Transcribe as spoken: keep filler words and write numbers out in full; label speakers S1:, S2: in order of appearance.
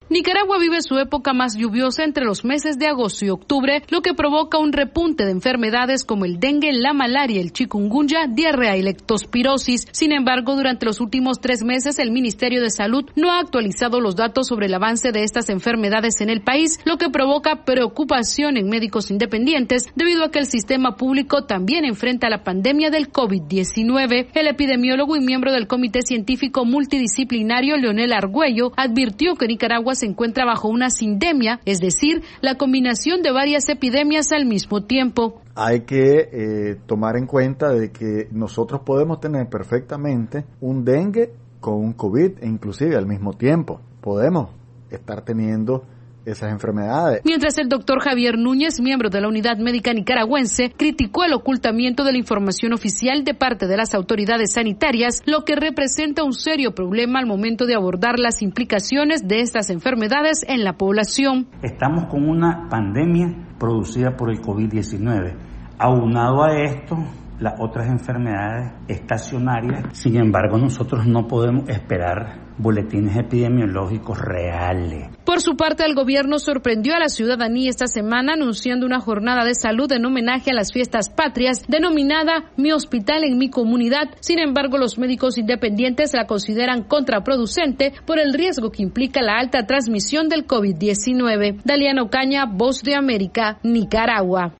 S1: Nicaragua vive su época más lluviosa entre los meses de agosto y octubre, lo que provoca un repunte de enfermedades como el dengue, la malaria, el chikungunya, diarrea y leptospirosis. Sin embargo, durante los últimos tres meses, el Ministerio de Salud no ha actualizado los datos sobre el avance de estas enfermedades en el país, lo que provoca preocupación en médicos independientes debido a que el sistema público también enfrenta la pandemia del COVID diecinueve. El epidemiólogo y miembro del Comité Científico Multidisciplinario, Leonel Argüello, advirtió que Nicaragua se encuentra bajo una sindemia, es decir, la combinación de varias epidemias al mismo tiempo.
S2: Hay que eh, tomar en cuenta de que nosotros podemos tener perfectamente un dengue con un COVID e inclusive al mismo tiempo. Podemos estar teniendo esas enfermedades.
S1: Mientras el doctor Javier Núñez, miembro de la Unidad Médica Nicaragüense, criticó el ocultamiento de la información oficial de parte de las autoridades sanitarias, lo que representa un serio problema al momento de abordar las implicaciones de estas enfermedades en la población.
S3: Estamos con una pandemia producida por el COVID diecinueve. Aunado a esto, las otras enfermedades estacionarias. Sin embargo, nosotros no podemos esperar boletines epidemiológicos reales.
S1: Por su parte, el gobierno sorprendió a la ciudadanía esta semana anunciando una jornada de salud en homenaje a las fiestas patrias denominada Mi Hospital en mi Comunidad. Sin embargo, los médicos independientes la consideran contraproducente por el riesgo que implica la alta transmisión del COVID diecinueve. Daliana Ocaña, Voz de América, Nicaragua.